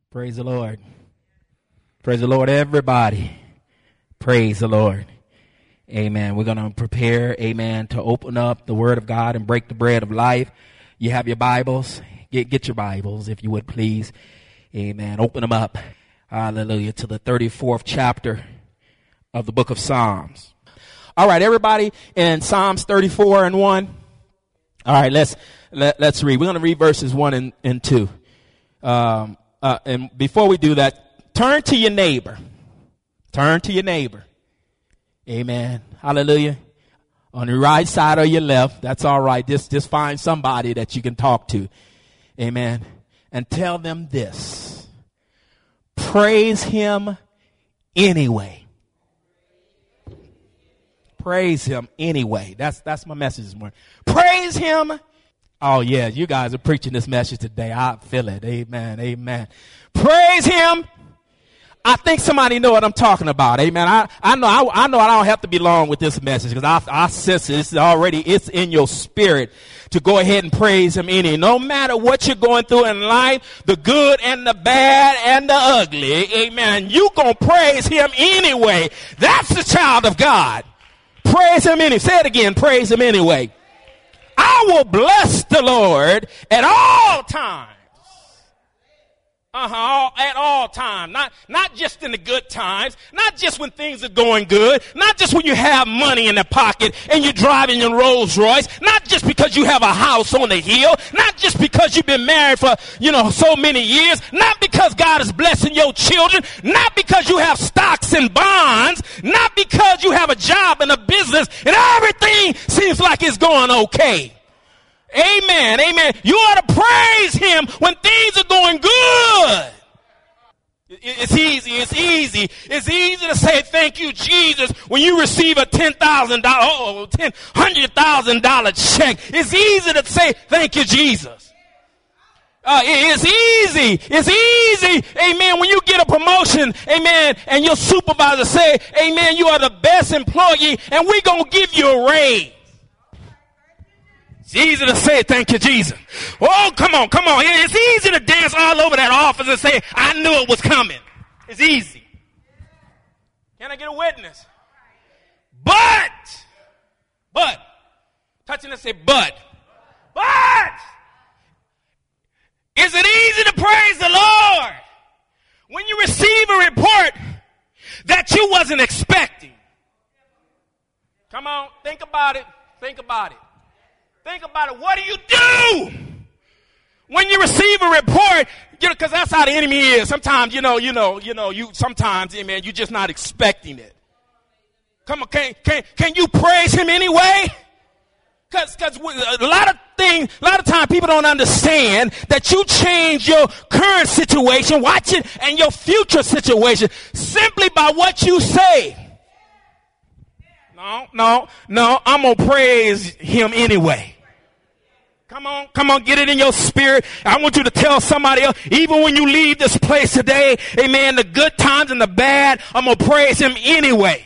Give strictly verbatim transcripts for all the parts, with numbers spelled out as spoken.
Praise the Lord. Praise the Lord, everybody. Praise the Lord. Amen. We're going to prepare, amen, to open up the Word of God and break the bread of life. You have your Bibles. Get, get your Bibles, if you would, please. Amen. Open them up. Hallelujah. To the thirty-fourth chapter of the book of Psalms. All right, everybody, in Psalms thirty-four and one. All right, let's let, let's read. We're going to read verses one and, and two. Um, uh, and before we do that, turn to your neighbor. Turn to your neighbor. Amen. Hallelujah. On your right side or your left, that's all right. Just, just find somebody that you can talk to. Amen. And tell them this. Praise him anyway. Praise him anyway. That's that's my message this morning. Praise him. Oh, yeah, you guys are preaching this message today. I feel it. Amen. Amen. Praise him. I think somebody know what I'm talking about. Amen. I, I know I, I know I don't have to be long with this message because I, I sense it. It's already, it's in your spirit to go ahead and praise him anyway. No matter what you're going through in life, the good and the bad and the ugly. Amen. You gonna praise him anyway. That's the child of God. Praise him anyway. Say it again. Praise him anyway. I will bless the Lord at all times. Uh-huh, at all times. Not, not just in the good times. Not just when things are going good. Not just when you have money in the pocket and you're driving your Rolls Royce. Not just because you have a house on the hill. Not just because you've been married for, you know, so many years. Not because God is blessing your children. Not because you have stocks and bonds. Not because you have a job and a business and everything seems like it's going okay. Amen. Amen. You ought to praise him when things are going good. It's easy. It's easy. It's easy to say thank you, Jesus, when you receive a ten thousand dollars, oh, ten, hundred thousand dollar check. It's easy to say thank you, Jesus. Uh, it's easy. It's easy. Amen. When you get a promotion, amen, and your supervisor say, amen, you are the best employee and we're going to give you a raise. It's easy to say, thank you, Jesus. Oh, come on, come on. It's easy to dance all over that office and say, I knew it was coming. It's easy. Can I get a witness? But, but, touching and say, but, but, is it easy to praise the Lord when you receive a report that you wasn't expecting? Come on, think about it. Think about it. Think about it. What do you do when you receive a report? You know, because that's how the enemy is. Sometimes, you know, you know, you know, you sometimes, yeah, man, you're just not expecting it. Come on, can can can you praise him anyway? Because because a lot of things, a lot of times, people don't understand that you change your current situation, watch it, and your future situation simply by what you say. No, no, no. I'm gonna praise him anyway. Come on, come on, get it in your spirit. I want you to tell somebody else, even when you leave this place today, amen, the good times and the bad, I'm going to praise him anyway.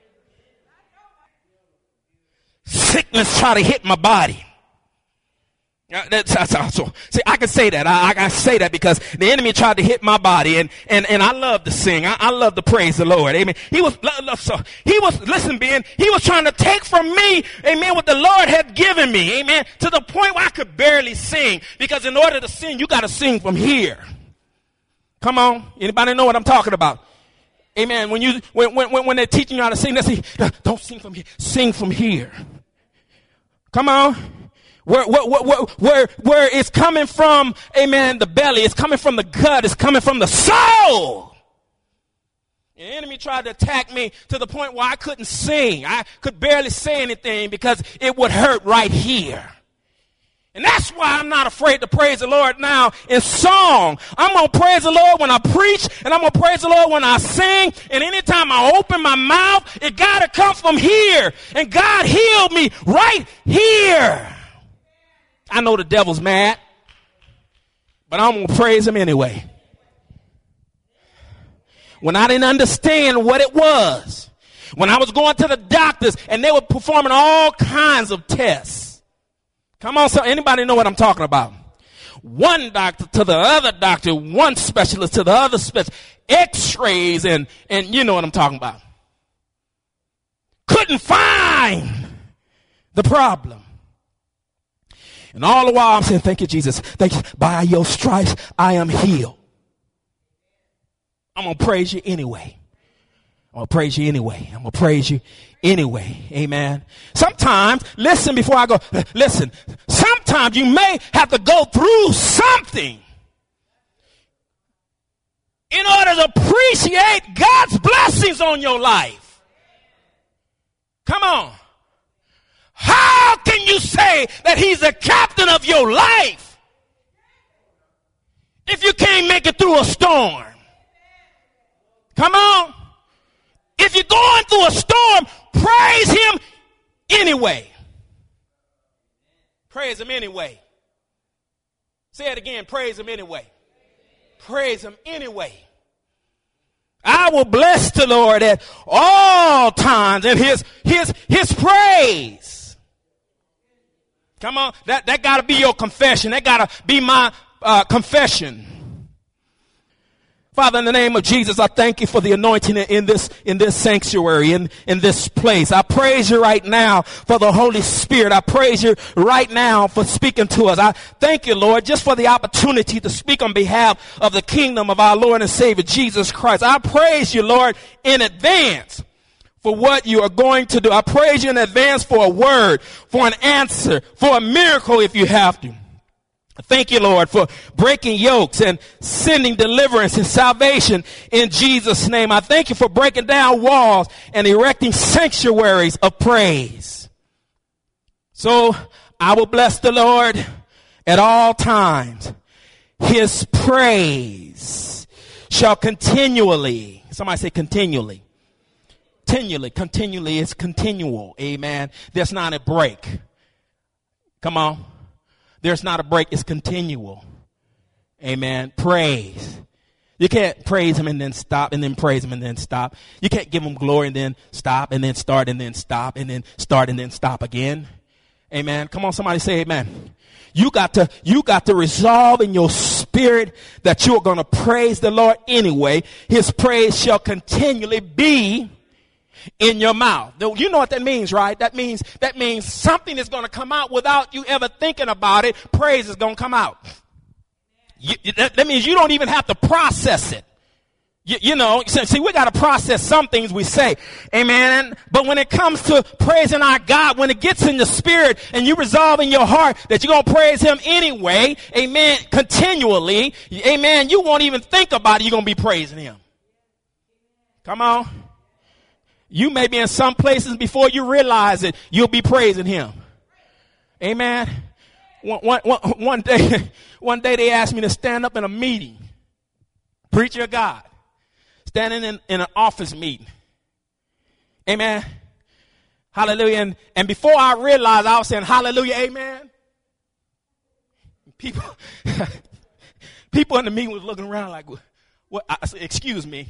Sickness try to hit my body. That's, that's also, see, I can say that. I, I can say that because the enemy tried to hit my body, and, and, and I love to sing. I, I love to praise the Lord. Amen. He was, so he was, listen, Ben, he was trying to take from me, amen, what the Lord had given me, amen, to the point where I could barely sing. Because in order to sing, you got to sing from here. Come on. Anybody know what I'm talking about? Amen. When you, when, when, when they're teaching you how to sing, they say, don't sing from here. Sing from here. Come on. Where, where, where, where, where it's coming from, amen, the belly, it's coming from the gut, it's coming from the soul. The enemy tried to attack me to the point where I couldn't sing. I could barely say anything because it would hurt right here. And that's why I'm not afraid to praise the Lord now in song. I'm going to praise the Lord when I preach, and I'm going to praise the Lord when I sing. And anytime I open my mouth, it got to come from here. And God healed me right here. I know the devil's mad, but I'm going to praise him anyway. When I didn't understand what it was, when I was going to the doctors and they were performing all kinds of tests. Come on, so anybody know what I'm talking about? one doctor to the other doctor, one specialist to the other specialist, x-rays and, and you know what I'm talking about. Couldn't find the problem. And all the while I'm saying, thank you, Jesus. Thank you. By your stripes, I am healed. I'm going to praise you anyway. I'm going to praise you anyway. I'm going to praise you anyway. Amen. Sometimes, listen before I go, listen, sometimes you may have to go through something in order to appreciate God's blessings on your life. Come on. How can you say that he's the captain of your life if you can't make it through a storm? Come on. If you're going through a storm, praise him anyway. Praise him anyway. Say it again. Praise him anyway. Praise him anyway. I will bless the Lord at all times, and his his his praise. Come on, that that got to be your confession. That got to be my uh, confession. Father, in the name of Jesus, I thank you for the anointing in this in this sanctuary, in in this place. I praise you right now for the Holy Spirit. I praise you right now for speaking to us. I thank you, Lord, just for the opportunity to speak on behalf of the kingdom of our Lord and Savior Jesus Christ. I praise you, Lord, in advance for what you are going to do. I praise you in advance for a word, for an answer, for a miracle if you have to. Thank you, Lord, for breaking yokes and sending deliverance and salvation in Jesus' name. I thank you for breaking down walls and erecting sanctuaries of praise. So I will bless the Lord at all times. His praise shall continually, somebody say continually. Continually, continually, it's continual. Amen. There's not a break. Come on. There's not a break. It's continual. Amen. Praise. You can't praise him and then stop and then praise him and then stop. You can't give him glory and then stop and then start and then stop and then start and then stop again. Amen. Come on, somebody say amen. You got to, you got to resolve in your spirit that you're going to praise the Lord anyway. His praise shall continually be in your mouth. You know what that means, right? That means that means something is going to come out without you ever thinking about it. Praise is going to come out. You, that, that means you don't even have to process it. You, you know, see, we got to process some things we say. Amen. But when it comes to praising our God, when it gets in the spirit and you resolve in your heart that you're going to praise him anyway, amen, continually, amen, you won't even think about it. You're going to be praising him. Come on. You may be in some places before you realize it, you'll be praising him. Amen. One, one, one, one day, one day they asked me to stand up in a meeting. Preacher of God. Standing in, in an office meeting. Amen. Hallelujah. And, and before I realized, I was saying hallelujah, amen. People, people in the meeting was looking around like, what? I said, excuse me.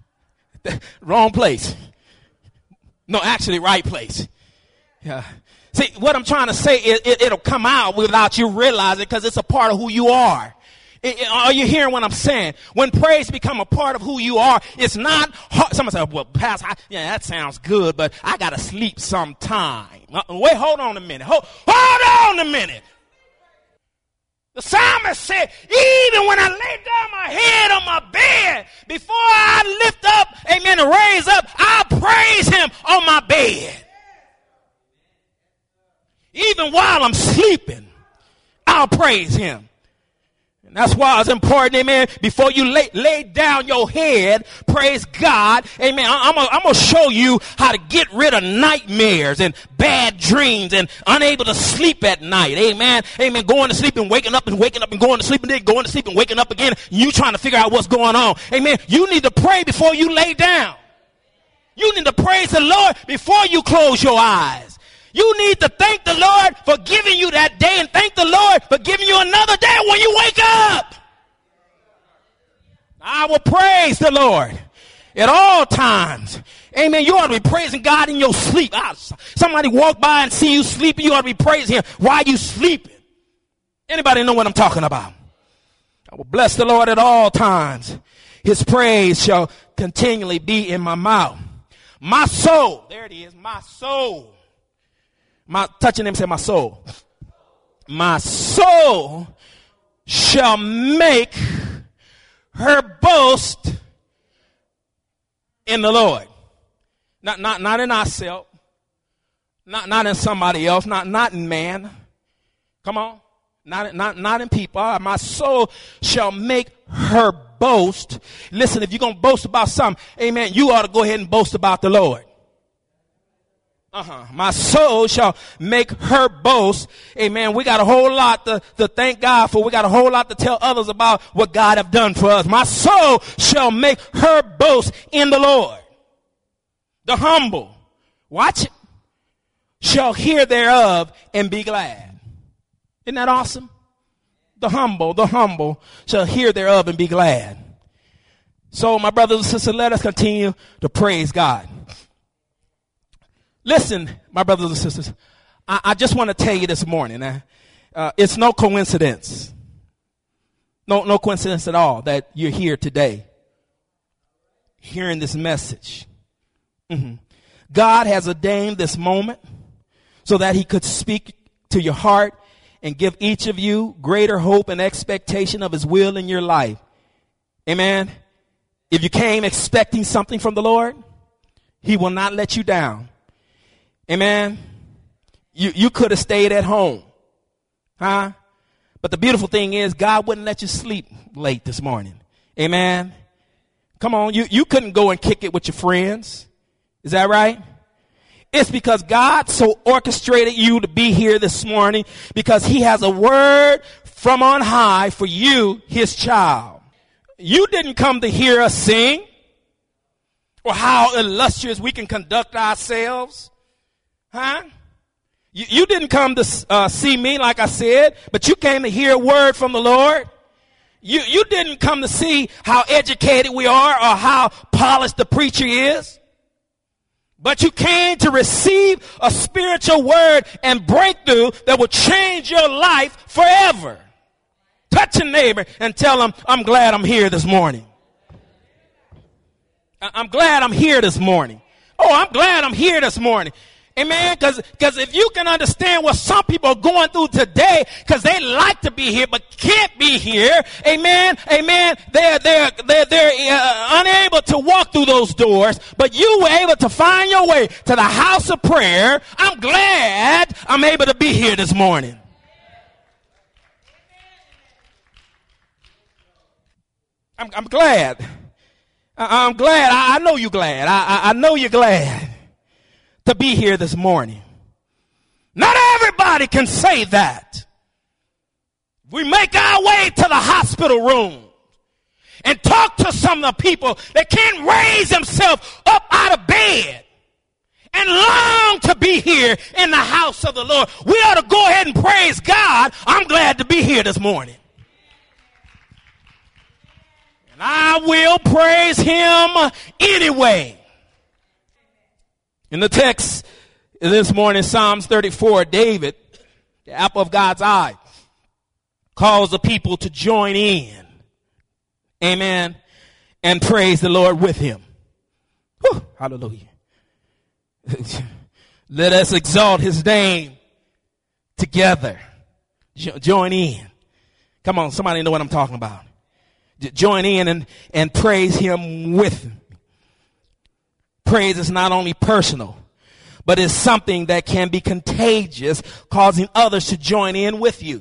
Wrong place. No, actually, right place. Yeah. See, what I'm trying to say is it, it'll come out without you realizing because it's a part of who you are. It, it, are you hearing what I'm saying? When praise become a part of who you are, it's not hard. Someone said, well, Pastor, I, yeah, that sounds good, but I got to sleep sometime. Uh, wait, hold on a minute. Hold, hold on a minute. The psalmist said, even when I lay down my head on my bed, before I lift up, amen, and raise up, I'll praise him on my bed. Even while I'm sleeping, I'll praise him. And that's why it's important, amen, before you lay, lay down your head, praise God, amen. I'm going to show you how to get rid of nightmares and bad dreams and unable to sleep at night, amen. Amen, going to sleep and waking up and waking up and going to sleep and then going to sleep and waking up again. You trying to figure out what's going on, amen. You need to pray before you lay down. You need to praise the Lord before you close your eyes. You need to thank the Lord for giving you that day and thank the Lord for giving you another day when you wake up. I will praise the Lord at all times. Amen. You ought to be praising God in your sleep. Somebody walk by and see you sleeping. You ought to be praising him while you sleeping. Anybody know what I'm talking about? I will bless the Lord at all times. His praise shall continually be in my mouth. My soul, there it is, my soul. My touching him, say my soul. My soul shall make her boast in the Lord. Not, not, not in ourselves. Not, not in somebody else. Not, not in man. Come on. Not, not, not in people. My soul shall make her boast. Listen, if you're going to boast about something, amen, you ought to go ahead and boast about the Lord. Uh-huh. My soul shall make her boast. Amen. We got a whole lot to, to thank God for. We got a whole lot to tell others about what God have done for us. My soul shall make her boast in the Lord. The humble, watch it, shall hear thereof and be glad. Isn't that awesome? The humble, the humble shall hear thereof and be glad. So my brothers and sisters, let us continue to praise God. Listen, my brothers and sisters, I, I just want to tell you this morning, uh, uh, it's no coincidence, no, no coincidence at all that you're here today, hearing this message. Mm-hmm. God has ordained this moment so that he could speak to your heart and give each of you greater hope and expectation of his will in your life. Amen. If you came expecting something from the Lord, he will not let you down. Amen. You, you could have stayed at home. Huh? But the beautiful thing is God wouldn't let you sleep late this morning. Amen. Come on. You, you couldn't go and kick it with your friends. Is that right? It's because God so orchestrated you to be here this morning because he has a word from on high for you, his child. You didn't come to hear us sing or how illustrious we can conduct ourselves. Huh? You, you didn't come to uh, see me, like I said, but you came to hear a word from the Lord. You, you didn't come to see how educated we are or how polished the preacher is. But you came to receive a spiritual word and breakthrough that will change your life forever. Touch your neighbor and tell them, I'm glad I'm here this morning. I'm glad I'm here this morning. Oh, I'm glad I'm here this morning. Amen. Because because if you can understand what some people are going through today, because they like to be here but can't be here. Amen. Amen. They're they're they're they're uh, unable to walk through those doors, but you were able to find your way to the house of prayer. I'm glad I'm able to be here this morning. I'm I'm glad. I, I'm glad. I, I know you're glad. I, I I know you're glad to be here this morning. Not everybody can say that. We make our way to the hospital room and talk to some of the people that can't raise themselves up out of bed and long to be here in the house of the Lord. We ought to go ahead and praise God. I'm glad to be here this morning. And I will praise him anyway. In the text this morning, Psalms thirty-four, David, the apple of God's eye, calls the people to join in. Amen. And praise the Lord with him. Whew, hallelujah. Let us exalt his name together. Jo- join in. Come on, somebody know what I'm talking about. J- join in and, and praise him with him. Praise is not only personal, but it's something that can be contagious, causing others to join in with you.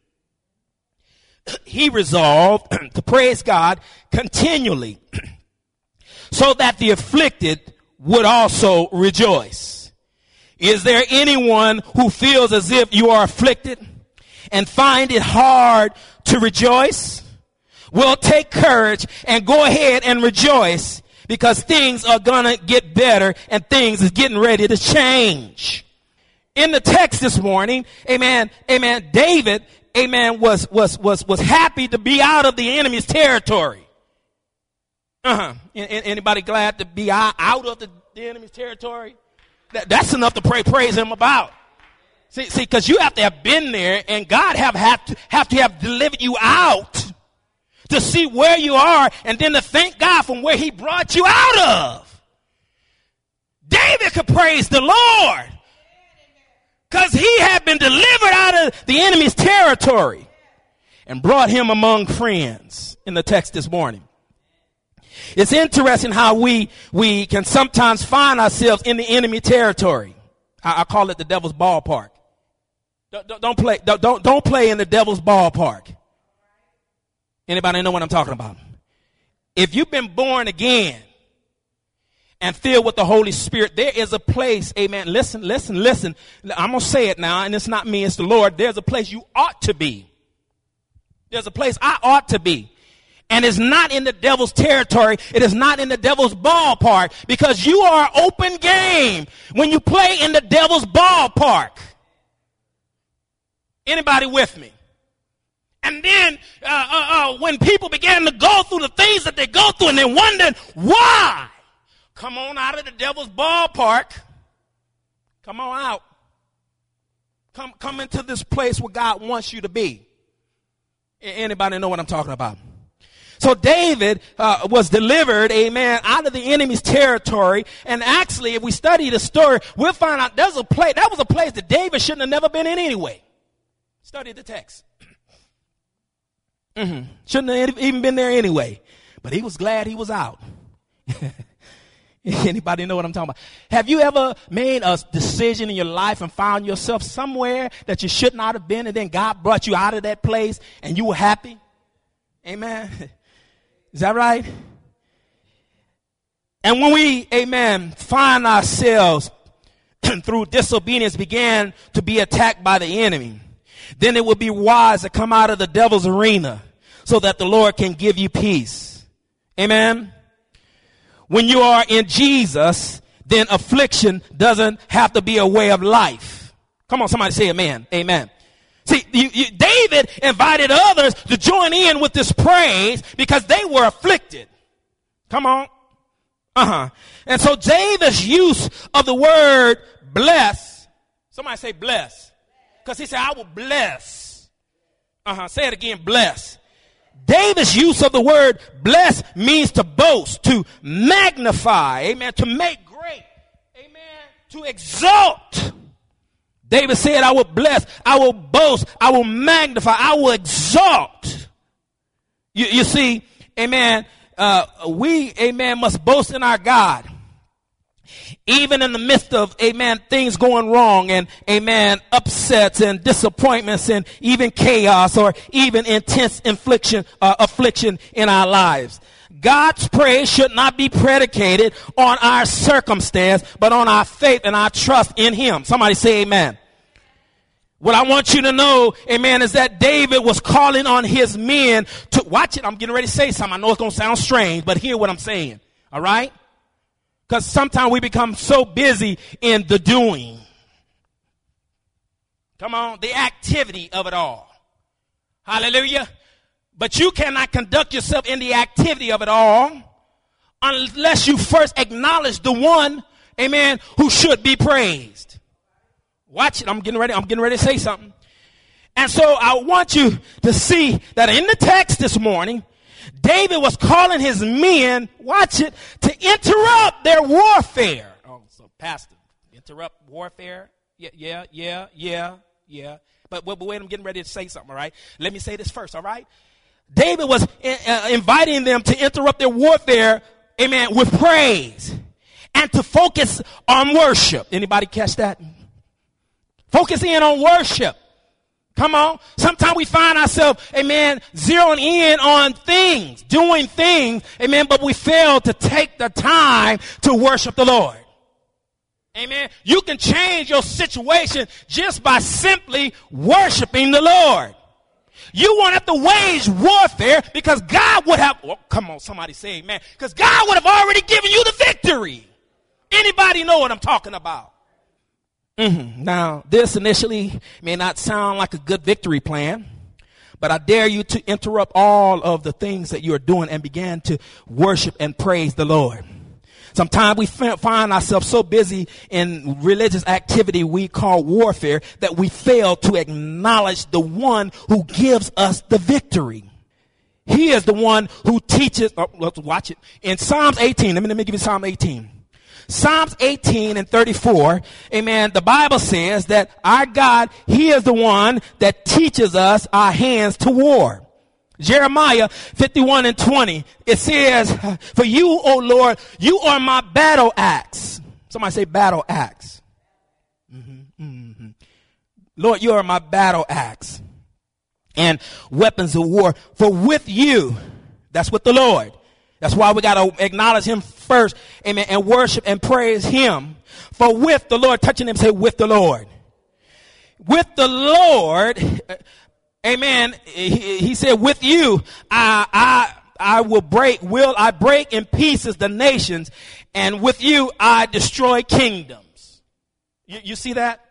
He resolved to praise God continually so that the afflicted would also rejoice. Is there anyone who feels as if you are afflicted and find it hard to rejoice? Well, take courage and go ahead and rejoice, because things are going to get better and things is getting ready to change. In the text this morning, amen, amen, David, amen, was, was, was, was happy to be out of the enemy's territory. Uh-huh. Anybody glad to be out, out of the, the enemy's territory? That, that's enough to pray, praise him about. See, see, because you have to have been there, and God have, have, to, have to have delivered you out to see where you are, and then to thank God from where he brought you out of. David could praise the Lord because he had been delivered out of the enemy's territory and brought him among friends in the text this morning. It's interesting how we, we can sometimes find ourselves in the enemy territory. I, I call it the devil's ballpark. Don't, don't, don't play, don't, don't, don't play in the devil's ballpark. Anybody know what I'm talking about? If you've been born again and filled with the Holy Spirit, there is a place, amen. Listen, listen, listen. I'm going to say it now, and it's not me, it's the Lord. There's a place you ought to be. There's a place I ought to be. And it's not in the devil's territory. It is not in the devil's ballpark, because you are open game when you play in the devil's ballpark. Anybody with me? And then uh, uh, uh, when people began to go through the things that they go through and they wondered why, come on out of the devil's ballpark. Come on out. Come, come into this place where God wants you to be. Anybody know what I'm talking about? So David uh, was delivered, amen, out of the enemy's territory. And actually, if we study the story, we'll find out there's a place, that was a place that David shouldn't have never been in anyway. Study the text. Mm-hmm. Shouldn't have even been there anyway. But he was glad he was out. Anybody know what I'm talking about? Have you ever made a decision in your life and found yourself somewhere that you should not have been, and then God brought you out of that place and you were happy? Amen. Is that right? And when we, amen, find ourselves through disobedience began to be attacked by the enemy, then it would be wise to come out of the devil's arena so that the Lord can give you peace. Amen. When you are in Jesus, then affliction doesn't have to be a way of life. Come on, somebody say amen. Amen. See, you, you, David invited others to join in with this praise because they were afflicted. Come on. Uh-huh. And so David's use of the word bless, somebody say bless. Because he said, I will bless. Uh-huh. Say it again, bless. David's use of the word bless means to boast, to magnify, amen, to make great, amen, to exalt. David said, I will bless, I will boast, I will magnify, I will exalt. You, you see, amen, uh, we, amen, must boast in our God. Even in the midst of, amen, things going wrong and, amen, upsets and disappointments and even chaos or even intense infliction, uh, affliction in our lives. God's praise should not be predicated on our circumstance, but on our faith and our trust in him. Somebody say amen. What I want you to know, amen, is that David was calling on his men to, watch it, I'm getting ready to say something. I know it's going to sound strange, but hear what I'm saying. All right? Because sometimes we become so busy in the doing. Come on, the activity of it all. Hallelujah. But you cannot conduct yourself in the activity of it all unless you first acknowledge the one, amen, who should be praised. Watch it. I'm getting ready. I'm getting ready to say something. And so I want you to see that in the text this morning, David was calling his men, watch it, to interrupt their warfare. Oh, so pastor, interrupt warfare? Yeah, yeah, yeah, yeah, yeah. But, but wait, I'm getting ready to say something, all right? Let me say this first, all right? David was uh, inviting them to interrupt their warfare, amen, with praise and to focus on worship. Anybody catch that? Focus in on worship. Come on. Sometimes we find ourselves, amen, zeroing in on things, doing things, amen, but we fail to take the time to worship the Lord. Amen. You can change your situation just by simply worshiping the Lord. You won't have to wage warfare because God would have, oh, come on, somebody say amen, because God would have already given you the victory. Anybody know what I'm talking about? Mm-hmm. Now, this initially may not sound like a good victory plan, but I dare you to interrupt all of the things that you are doing and begin to worship and praise the Lord. Sometimes we find ourselves so busy in religious activity we call warfare that we fail to acknowledge the one who gives us the victory. He is the one who teaches. Oh, let's watch it. In Psalms eighteen, let me, let me give you Psalm eighteen. Psalms eighteen and thirty-four, amen, the Bible says that our God, he is the one that teaches us our hands to war. Jeremiah fifty-one and twenty, it says, for you, O Lord, you are my battle axe. Somebody say battle axe. Mm-hmm, mm-hmm. Lord, you are my battle axe and weapons of war. For with you, that's with the Lord. That's why we got to acknowledge him first, amen, and worship and praise him. For with the Lord, touching him, say with the Lord. With the Lord, amen, he, he said, with you, I, I, I will break, will I break in pieces the nations, and with you, I destroy kingdoms. You, you see that?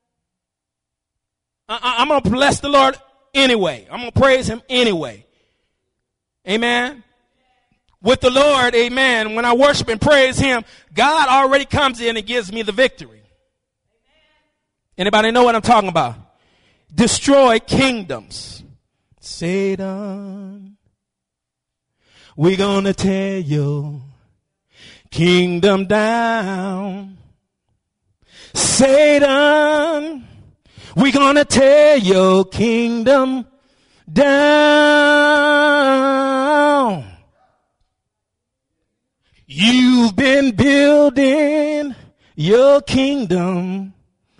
I, I'm going to bless the Lord anyway. I'm going to praise him anyway. Amen. With the Lord, amen, when I worship and praise him, God already comes in and gives me the victory. Anybody know what I'm talking about? Destroy kingdoms. Satan, we're gonna tear your kingdom down. Satan, we're gonna tear your kingdom down. You've been building your kingdom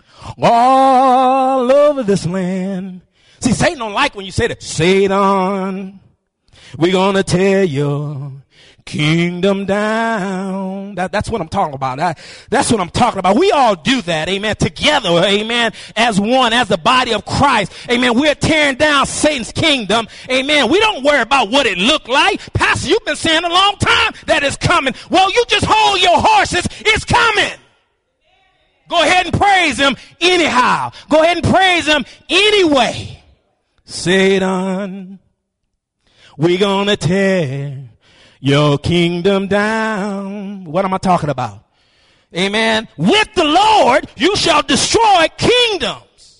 all over this land. See, Satan don't like when you say that. Satan, we're gonna tear your kingdom down. That, that's what I'm talking about. That, that's what I'm talking about. We all do that, amen, together, amen, as one, as the body of Christ. Amen. We're tearing down Satan's kingdom. Amen. We don't worry about what it looked like. Pastor, you've been saying a long time that it's coming. Well, you just hold your horses. It's coming. Go ahead and praise him anyhow. Go ahead and praise him anyway. Satan, we're gonna tear your kingdom down. What am I talking about? Amen. With the Lord, you shall destroy kingdoms.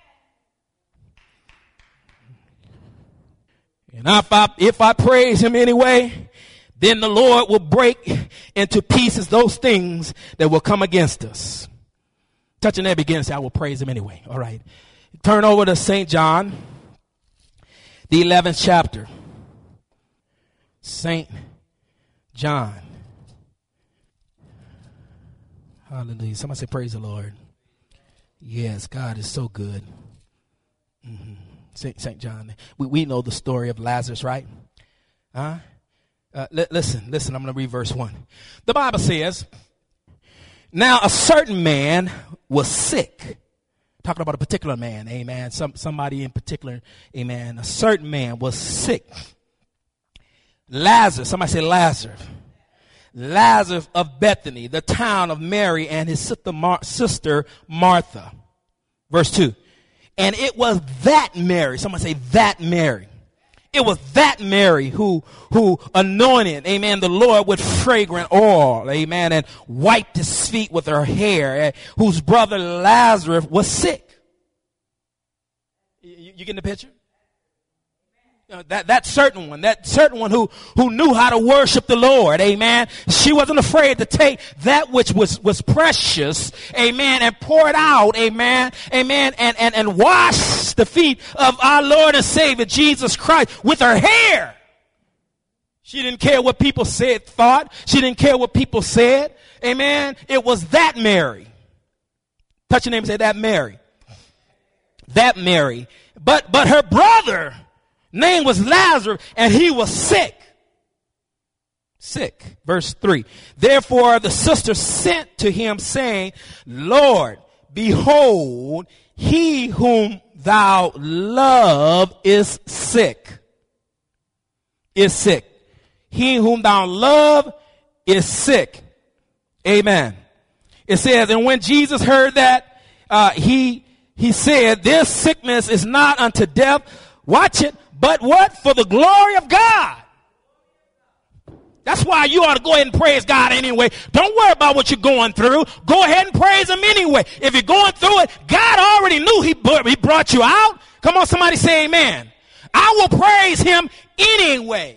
And if I, if I praise him anyway, then the Lord will break into pieces those things that will come against us. Touching that begins, I will praise him anyway. All right. Turn over to Saint John, the eleventh chapter. Saint John. Hallelujah. Somebody say praise the Lord. Yes, God is so good. Mm-hmm. Saint, Saint John. We, we know the story of Lazarus, right? Huh? Uh, li- listen, listen, I'm going to read verse one. The Bible says, now a certain man was sick. Talking about a particular man, amen. Some, somebody in particular, amen. A certain man was sick. Lazarus, somebody say Lazarus. Lazarus of Bethany, the town of Mary and his sister, Mar- sister Martha. Verse two. And it was that Mary, somebody say that Mary. It was that Mary who, who anointed, amen, the Lord with fragrant oil, amen, and wiped his feet with her hair, and whose brother Lazarus was sick. You, you getting the picture? You know, that, that certain one, that certain one who, who knew how to worship the Lord, amen. She wasn't afraid to take that which was, was precious, amen, and pour it out, amen, amen, and, and, and wash the feet of our Lord and Savior, Jesus Christ, with her hair. She didn't care what people said, thought. She didn't care what people said, amen. It was that Mary. Touch your name and say that Mary. That Mary. But, but her brother, name was Lazarus, and he was sick. Sick. Verse three. Therefore the sister sent to him, saying, Lord, behold, he whom thou love is sick. Is sick. He whom thou love is sick. Amen. It says, and when Jesus heard that, uh, he, he said, this sickness is not unto death. Watch it. But what? For the glory of God. That's That's why you ought to go ahead and praise God anyway. Don't worry about what you're going through. Go ahead and praise him anyway. If you're going through it, God already knew he, he brought you out. Come on, somebody say amen. I will praise him anyway.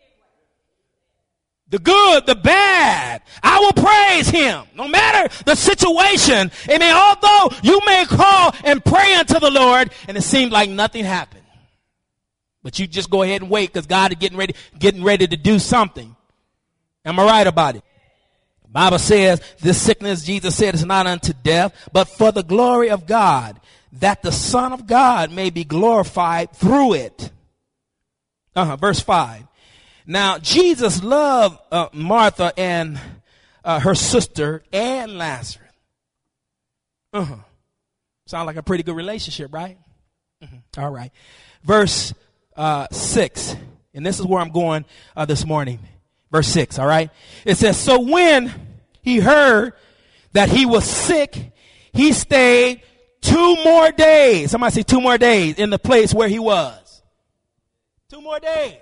The good, the bad, I will praise him. No matter the situation. Amen. Although you may call and pray unto the Lord and it seems like nothing happened. But you just go ahead and wait because God is getting ready, getting ready to do something. Am I right about it? The Bible says this sickness, Jesus said, is not unto death, but for the glory of God, that the Son of God may be glorified through it. Uh-huh. Verse five. Now, Jesus loved uh, Martha and uh, her sister and Lazarus. Uh-huh. Sound like a pretty good relationship, right? Mm-hmm. All right. Verse uh, six. And this is where I'm going uh, this morning. Verse six, all right? It says, so when he heard that he was sick, he stayed two more days. Somebody say two more days in the place where he was. Two more days.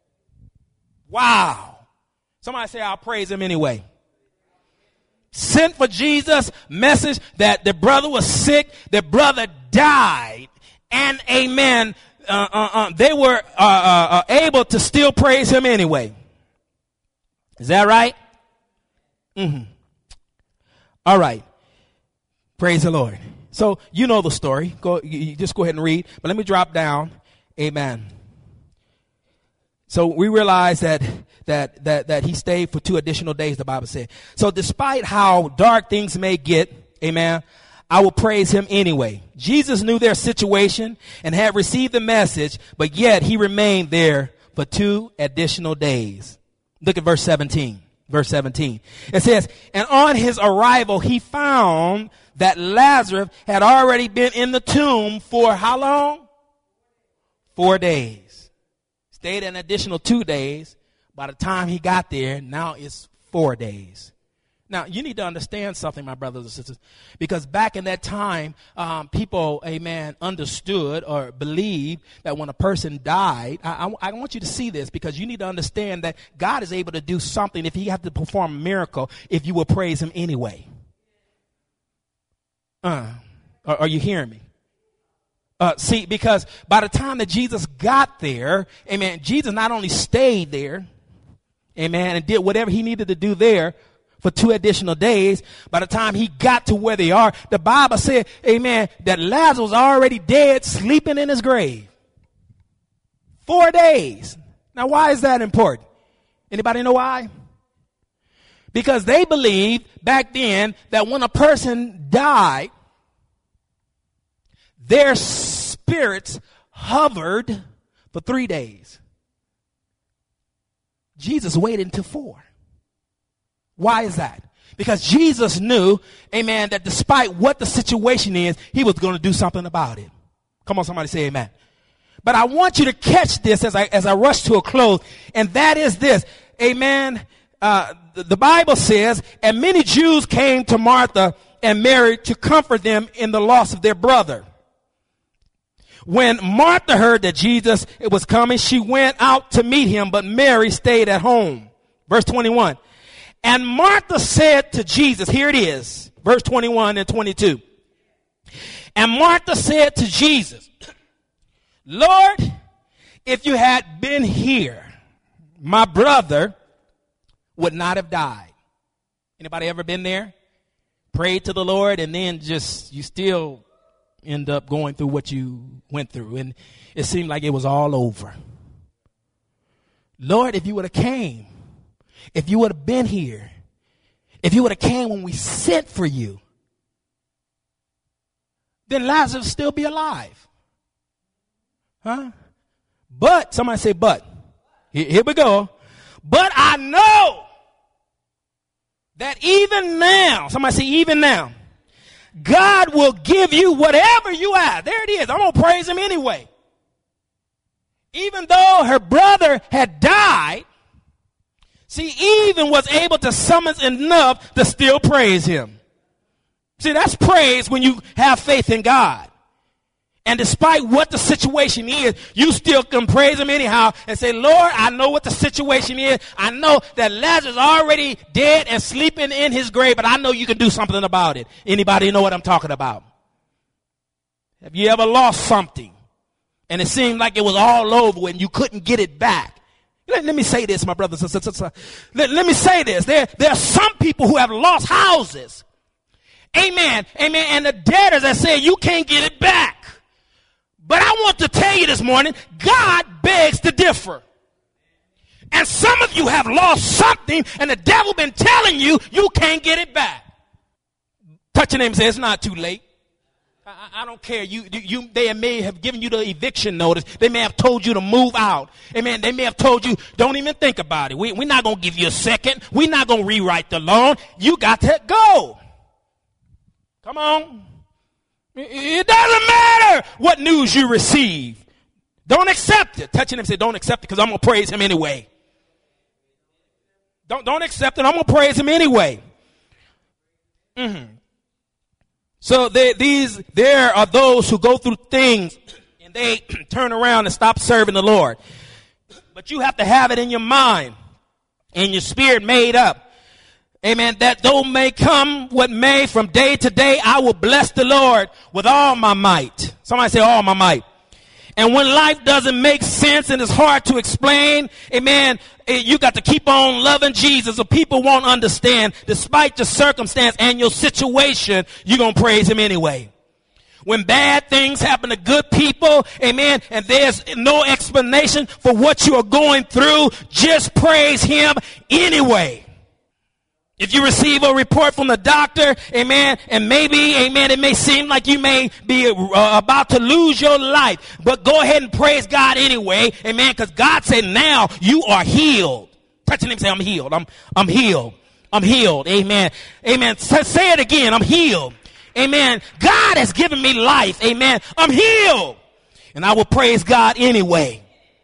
Wow. Somebody say, I'll praise him anyway. Sent for Jesus, message that the brother was sick, the brother died, and amen, uh, uh, uh, they were uh, uh, uh, able to still praise him anyway. Is that right? Mm-hmm. All right. Praise the Lord. So you know the story. Go, you just go ahead and read. But let me drop down. Amen. So we realize that that that that he stayed for two additional days, the Bible said. So despite how dark things may get, amen, I will praise him anyway. Jesus knew their situation and had received the message, but yet he remained there for two additional days. Look at verse seventeen. Verse seventeen. It says, and on his arrival, he found that Lazarus had already been in the tomb for how long? Four days. Stayed an additional two days. By the time he got there, now it's four days. Now, you need to understand something, my brothers and sisters, because back in that time, um, people, amen, understood or believed that when a person died, I, I, I want you to see this because you need to understand that God is able to do something if he has to perform a miracle, if you will praise him anyway. Uh, are, are you hearing me? Uh, see, because by the time that Jesus got there, amen, Jesus not only stayed there, amen, and did whatever he needed to do there for two additional days. By the time he got to where they are, the Bible said, amen, that Lazarus was already dead, sleeping in his grave. Four days. Now, why is that important? Anybody know why? Because they believed back then that when a person died, their spirits hovered for three days. Jesus waited until four. Why is that? Because Jesus knew, amen, that despite what the situation is, he was going to do something about it. Come on, somebody say amen. But I want you to catch this as I, as I rush to a close, and that is this, amen. Uh, the, the Bible says, and many Jews came to Martha and Mary to comfort them in the loss of their brother. When Martha heard that Jesus was coming, she went out to meet him, but Mary stayed at home. Verse twenty-one. And Martha said to Jesus, here it is, verse twenty-one and twenty-two. And Martha said to Jesus, Lord, if you had been here, my brother would not have died. Anybody ever been there? Prayed to the Lord and then just, you still end up going through what you went through. And it seemed like it was all over. Lord, if you would have came, if you would have been here, if you would have came when we sent for you, then Lazarus would still be alive. Huh? But, somebody say but. Here, here we go. But I know that even now, somebody say even now, God will give you whatever you ask. There it is. I'm going to praise him anyway. Even though her brother had died, see, Eve was able to summon enough to still praise him. See, that's praise when you have faith in God. And despite what the situation is, you still can praise him anyhow and say, Lord, I know what the situation is. I know that Lazarus is already dead and sleeping in his grave, but I know you can do something about it. Anybody know what I'm talking about? Have you ever lost something and it seemed like it was all over and you couldn't get it back? Let, let me say this, my brothers and sisters. Let, let me say this. There, there are some people who have lost houses. Amen. Amen. And the debtors that say you can't get it back. But I want to tell you this morning, God begs to differ. And some of you have lost something and the devil been telling you you can't get it back. Touch your name and say, it's not too late. I, I don't care. You, you, they may have given you the eviction notice. They may have told you to move out. Amen. They may have told you, don't even think about it. We, we're not going to give you a second. We're not going to rewrite the loan. You got to go. Come on. It doesn't matter what news you receive. Don't accept it. Touch him and say, don't accept it because I'm going to praise him anyway. Don't, don't accept it. I'm going to praise him anyway. Mm-hmm. So they, these, there are those who go through things and they turn around and stop serving the Lord. But you have to have it in your mind and your spirit made up. Amen. That though may come what may, from day to day, I will bless the Lord with all my might. Somebody say all my might. And when life doesn't make sense and it's hard to explain, amen, you got to keep on loving Jesus or people won't understand. Despite the circumstance and your situation, you're going to praise him anyway. When bad things happen to good people, amen, and there's no explanation for what you are going through, just praise him anyway. If you receive a report from the doctor, amen, and maybe, amen, it may seem like you may be uh, about to lose your life, but go ahead and praise God anyway, amen, because God said now you are healed. Touch your name and say, I'm healed. I'm, I'm healed. I'm healed. Amen. Amen. Say, say it again. I'm healed. Amen. God has given me life. Amen. I'm healed. And I will praise God anyway.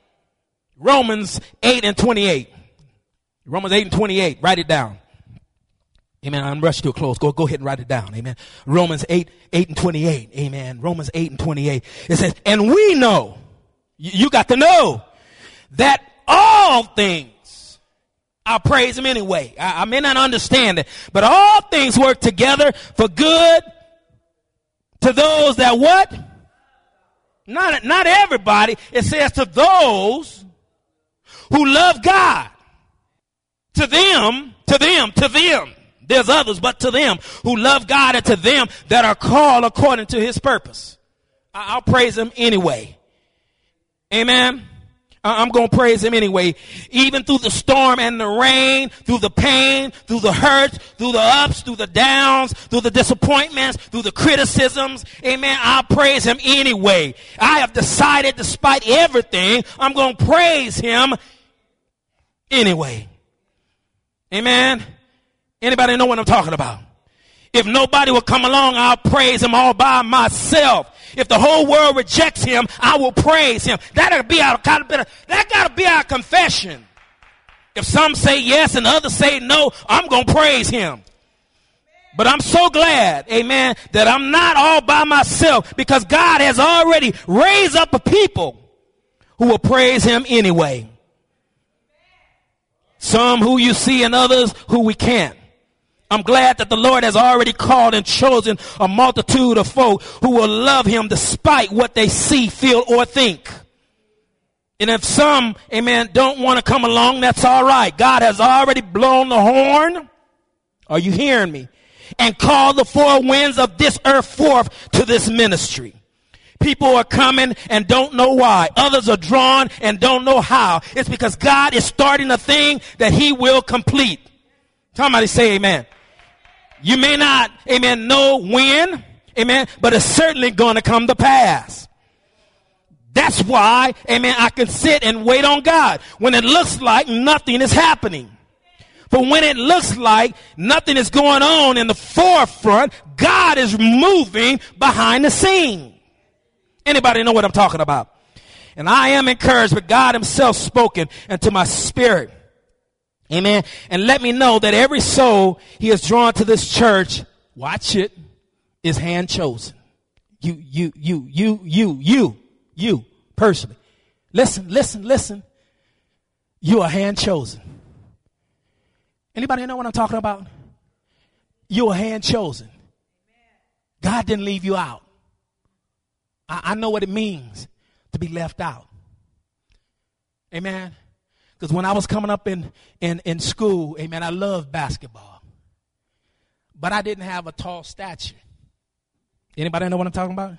Romans eight and twenty-eight. Romans eight and twenty-eight. Write it down. Amen. I'm rushing to a close. Go, go ahead and write it down. Amen. Romans eight, eight and twenty-eight. Amen. Romans eight and twenty-eight. It says, and we know, you, you got to know that all things, I'll praise him anyway. I, I may not understand it, but all things work together for good to those that what? Not, not everybody. It says to those who love God. To them, to them, to them. There's others, but to them who love God and to them that are called according to his purpose. I'll praise him anyway. Amen. I'm going to praise him anyway. Even through the storm and the rain, through the pain, through the hurts, through the ups, through the downs, through the disappointments, through the criticisms. Amen. I'll praise him anyway. I have decided, despite everything, I'm going to praise him anyway. Amen. Anybody know what I'm talking about? If nobody will come along, I'll praise him all by myself. If the whole world rejects him, I will praise him. That'll be our that gotta be our confession. If some say yes and others say no, I'm gonna praise him. But I'm so glad, amen, that I'm not all by myself because God has already raised up a people who will praise him anyway. Some who you see and others who we can't. I'm glad that the Lord has already called and chosen a multitude of folk who will love him despite what they see, feel, or think. And if some, amen, don't want to come along, that's all right. God has already blown the horn. Are you hearing me? And called the four winds of this earth forth to this ministry. People are coming and don't know why. Others are drawn and don't know how. It's because God is starting a thing that he will complete. Somebody say amen. You may not, amen, know when, amen, but it's certainly going to come to pass. That's why, amen, I can sit and wait on God when it looks like nothing is happening. But when it looks like nothing is going on in the forefront, God is moving behind the scene. Anybody know what I'm talking about? And I am encouraged, but God himself spoken into my spirit. Amen. And let me know that every soul he has drawn to this church, watch it, is hand chosen. You, you, you, you, you, you, you, personally. Listen, listen, listen. You are hand chosen. Anybody know what I'm talking about? You are hand chosen. God didn't leave you out. I, I know what it means to be left out. Amen. Because when I was coming up in, in, in school, amen, I loved basketball. But I didn't have a tall stature. Anybody know what I'm talking about?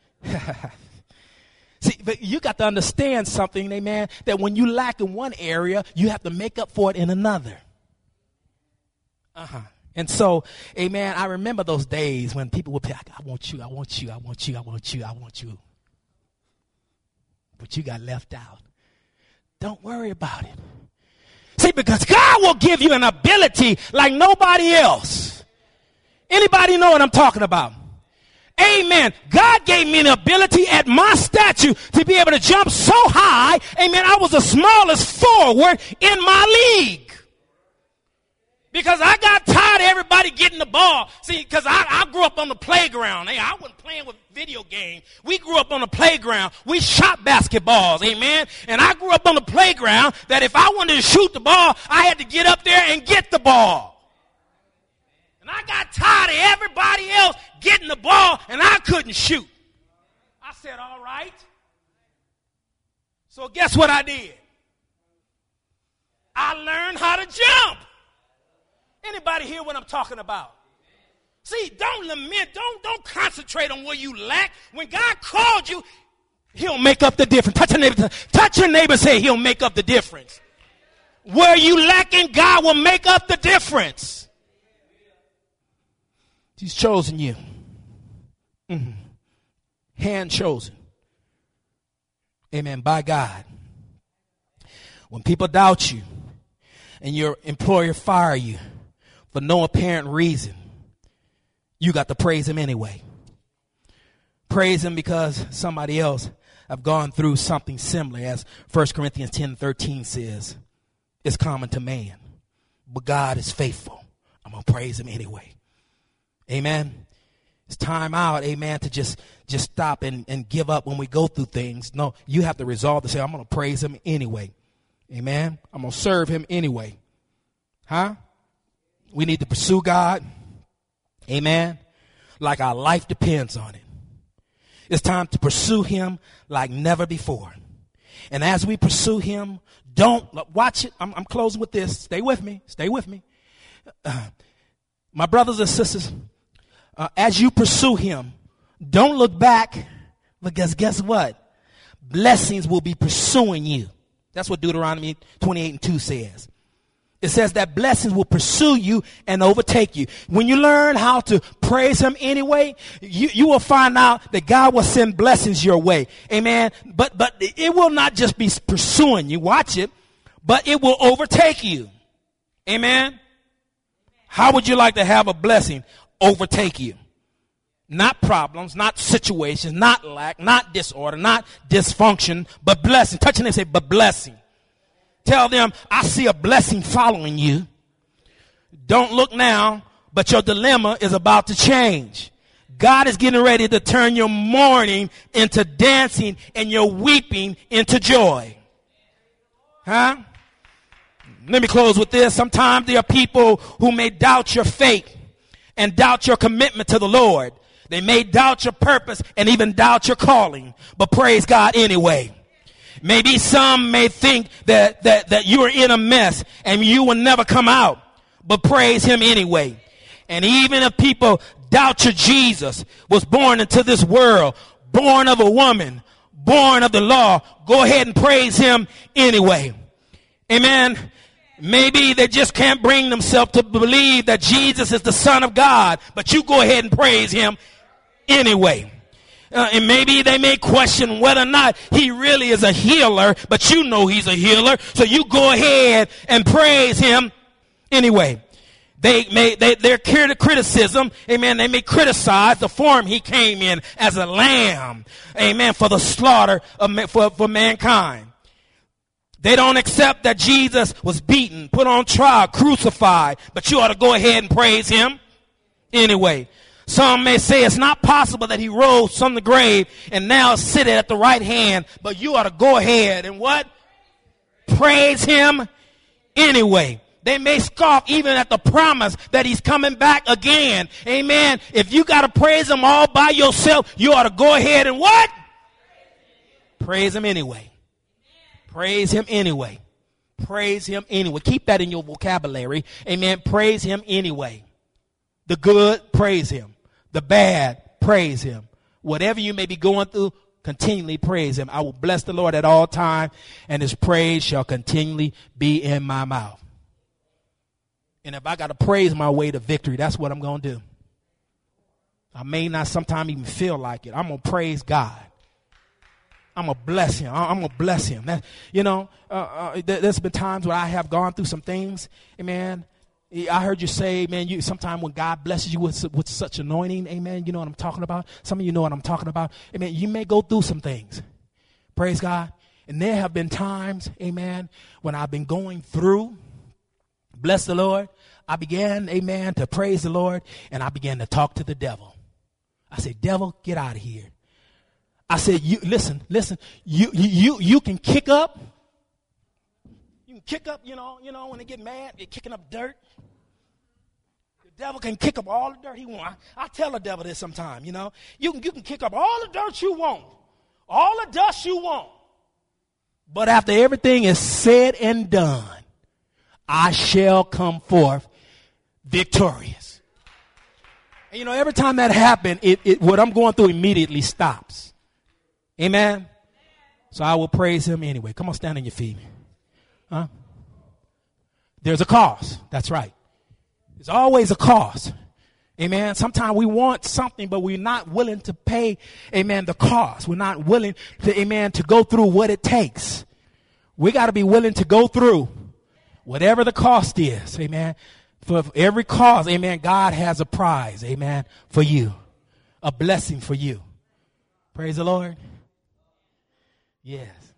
See, but you got to understand something, amen, that when you lack in one area, you have to make up for it in another. Uh-huh. And so, amen, I remember those days when people would be like, I want you, I want you, I want you, I want you, I want you. But you got left out. Don't worry about it. See, because God will give you an ability like nobody else. Anybody know what I'm talking about? Amen. God gave me an ability at my stature to be able to jump so high. Amen. I was the smallest forward in my league. Because I got tired of everybody getting the ball. See, because I, I grew up on the playground. Hey, I wasn't playing with video games. We grew up on the playground. We shot basketballs. Amen. And I grew up on the playground that if I wanted to shoot the ball, I had to get up there and get the ball. And I got tired of everybody else getting the ball, and I couldn't shoot. I said, all right. So guess what I did? I learned how to jump. Anybody hear what I'm talking about? See, don't lament. Don't, don't concentrate on where you lack. When God called you, he'll make up the difference. Touch your neighbor. Touch your neighbor. Say, he'll make up the difference. Where you lacking, God will make up the difference. He's chosen you. Mm-hmm. Hand chosen. Amen. By God. When people doubt you and your employer fire you for no apparent reason, you got to praise him anyway. Praise him because somebody else have gone through something similar, as First Corinthians ten thirteen says. It's common to man, but God is faithful. I'm going to praise him anyway. Amen. It's time out, amen, to just, just stop and, and give up when we go through things. No, you have to resolve to say, I'm going to praise him anyway. Amen. I'm going to serve him anyway. Huh? We need to pursue God. Amen. Like our life depends on it. It's time to pursue him like never before. And as we pursue him, don't watch it. I'm, I'm closing with this. Stay with me. Stay with me. Uh, my brothers and sisters, Uh, as you pursue him, don't look back, because guess what? Blessings will be pursuing you. That's what Deuteronomy twenty-eight and two says. It says that blessings will pursue you and overtake you. When you learn how to praise him anyway, you, you will find out that God will send blessings your way. Amen. But, but it will not just be pursuing you. Watch it. But it will overtake you. Amen. How would you like to have a blessing overtake you? Not problems, not situations, not lack, not disorder, not dysfunction, but blessing. Touch them and say, but blessing. Tell them, I see a blessing following you. Don't look now, but your dilemma is about to change. God is getting ready to turn your mourning into dancing and your weeping into joy. Huh? Let me close with this. Sometimes there are people who may doubt your faith and doubt your commitment to the Lord. They may doubt your purpose and even doubt your calling, but praise God anyway. Maybe some may think that, that, that you are in a mess and you will never come out, but praise him anyway. And even if people doubt your Jesus was born into this world, born of a woman, born of the law, go ahead and praise him anyway. Amen. Maybe they just can't bring themselves to believe that Jesus is the Son of God, but you go ahead and praise him anyway. Uh, and maybe they may question whether or not he really is a healer, but you know he's a healer, so you go ahead and praise him anyway. They may, they, their criticism, amen, they may criticize the form he came in as a lamb, amen, for the slaughter of, for, for mankind. They don't accept that Jesus was beaten, put on trial, crucified, but you ought to go ahead and praise him anyway. Some may say it's not possible that he rose from the grave and now sitteth at the right hand, but you ought to go ahead and what? Praise him anyway. They may scoff even at the promise that he's coming back again. Amen. If you got to praise him all by yourself, you ought to go ahead and what? Praise him anyway. Praise him anyway. Praise him anyway. Keep that in your vocabulary. Amen. Praise him anyway. The good, praise him. The bad, praise him. Whatever you may be going through, continually praise him. I will bless the Lord at all times, and his praise shall continually be in my mouth. And if I got to praise my way to victory, that's what I'm going to do. I may not sometimes even feel like it. I'm going to praise God. I'm going to bless him. I'm going to bless him. That, you know, uh, uh, there's been times where I have gone through some things. Amen. I heard you say, man, you sometimes when God blesses you with, with such anointing, amen, you know what I'm talking about? Some of you know what I'm talking about. Amen. You may go through some things. Praise God. And there have been times, amen, when I've been going through. Bless the Lord. I began, amen, to praise the Lord, and I began to talk to the devil. I said, devil, get out of here. I said, you listen, listen, you you you can kick up. You can kick up, you know, you know, when they get mad, they're kicking up dirt. The devil can kick up all the dirt he wants. I, I tell the devil this sometime, you know. You can you can kick up all the dirt you want, all the dust you want. But after everything is said and done, I shall come forth victorious. And you know, every time that happened, it, it what I'm going through immediately stops. Amen. So I will praise him anyway. Come on, stand on your feet. Huh? There's a cost. That's right. There's always a cost. Amen. Sometimes we want something, but we're not willing to pay, amen, the cost. We're not willing to, amen, to go through what it takes. We got to be willing to go through whatever the cost is. Amen. For every cause, amen, God has a prize, amen, for you. A blessing for you. Praise the Lord. Yes.